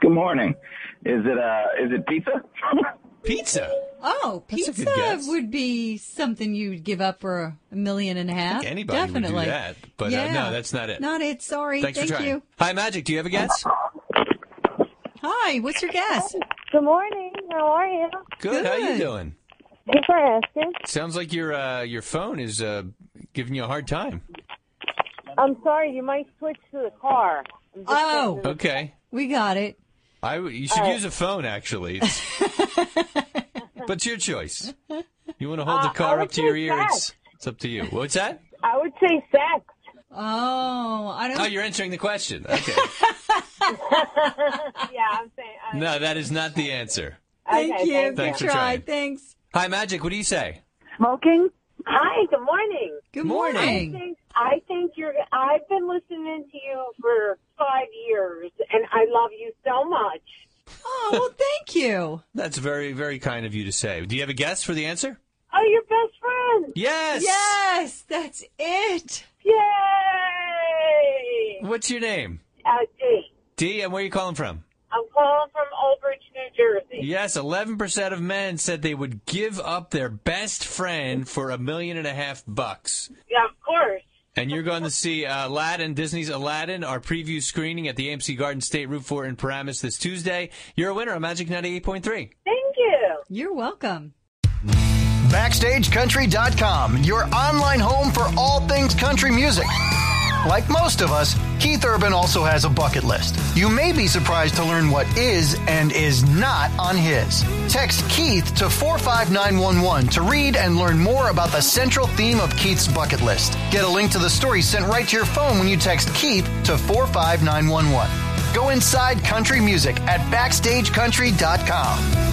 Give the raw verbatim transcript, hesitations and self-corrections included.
Good morning. Is it uh is it pizza? Pizza. Oh, That's a good pizza guess. would be something you'd give up for a million and a half. I think anybody Definitely. would do that. But yeah. uh, no, that's not it. Not it. Sorry. Thanks Thank for trying. you. Hi, Magic. Do you have a guess? Hi. What's your guess? Good morning. How are you? Good. How you Good. doing? Thanks for asking. Sounds like your uh, your phone is uh, giving you a hard time. I'm sorry, you might switch to the car. I'm just Oh. getting to the- Okay. We got it. I w- you should All right. use a phone, actually. It's, but it's your choice. You want to hold Uh, the I car would up to your say ear? It's, sex. it's up to you. What's that? I would say sex. Oh, I don't. Oh, you're answering the question. Okay. Yeah, I'm saying. Uh, No, that is not the answer. Thank okay, you. thank Thanks Good for try. trying. Thanks. Hi, Magic. What do you say? Smoking? Hi, good morning. Good Morning. I morning. think, I think you're, I've been listening to you for five years, and I love you so much. Oh, well, thank you. That's very, very kind of you to say. Do you have a guess for the answer? Oh, your best friend. Yes. Yes, that's it. Yay! What's your name? Uh, D. D, and where are you calling from? I'm calling from Old Bridge, New Jersey. Yes, eleven percent of men said they would give up their best friend for a million and a half bucks. Yeah, of course. And you're going to see uh, Aladdin, Disney's Aladdin, our preview screening at the A M C Garden State Route four in Paramus this Tuesday. You're a winner on Magic ninety-eight point three. Thank you. You're welcome. Backstage Country dot com, your online home for all things country music. Like most of us, Keith Urban also has a bucket list. You may be surprised to learn what is and is not on his. Text Keith to four five nine one one to read and learn more about the central theme of Keith's bucket list. Get a link to the story sent right to your phone when you text Keith to four five nine one one. Go inside country music at Backstage Country dot com.